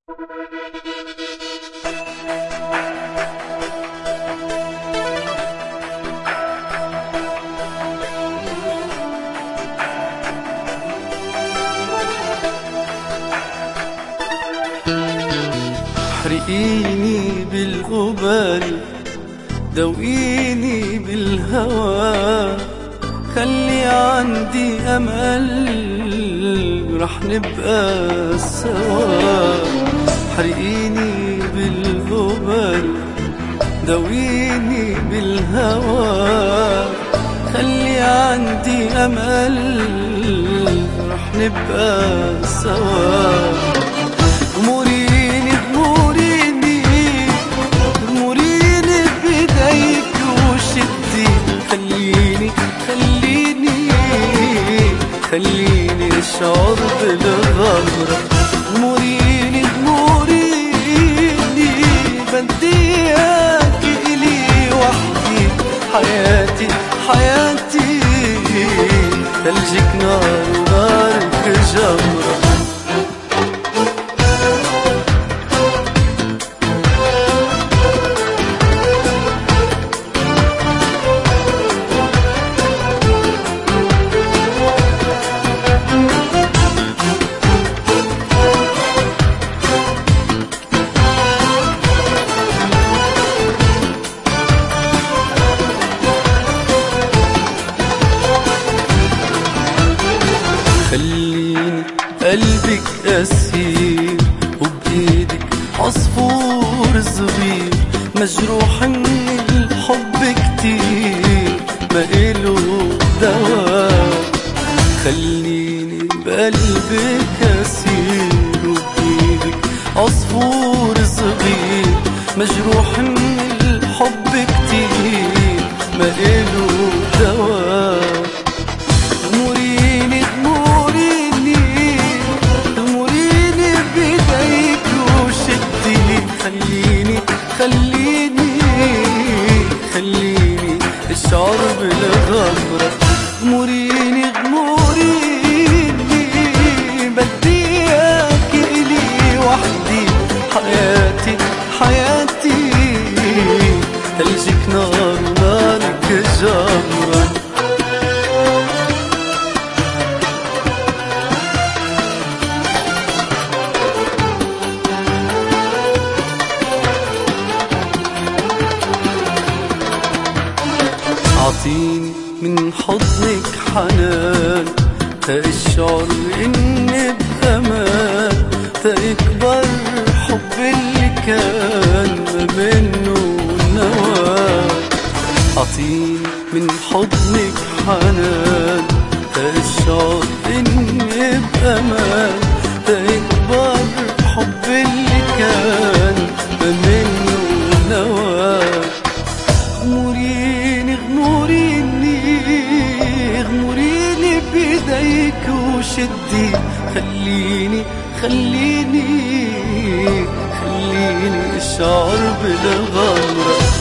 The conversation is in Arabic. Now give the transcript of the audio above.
احرقيني بالغبار، دوقيني بالهوى، خلي عندي أمل رح نبقى سوا. احرقيني بالغبار، دوقيني بالهوى، خلي عندي أمل رح نبقى سوا. خليني اشعر بالغمرة، غموريني غموريني، بديك إلي وحدي، حياتي حياتي، ثلجك نار ونارك جمرة. خليني قلبك أسير، وبإيدك عصفور صغير، مجروح من الحب كتير ما إله دواء. خليني بقلبك أسير، وبإيدك عصفور صغير، مجروح من الحب كتير ما إله دواء. خليني اشعر بالغمرة، غموريني غموريني، بديك إلي وحدي، حياتي حياتي، ثلجك نار ونارك جمرة. أعطيني من حضنك حنان، تأشعر إني بأمان، تكبر حب اللي كان ما منه نواه. أعطيني من حضنك حنان، تأشعر إني بأمان، تكبر حب اللي كان ما منه نواه. غموريني غموريني بيديك وشدي، خليني اشعر بالغمرة.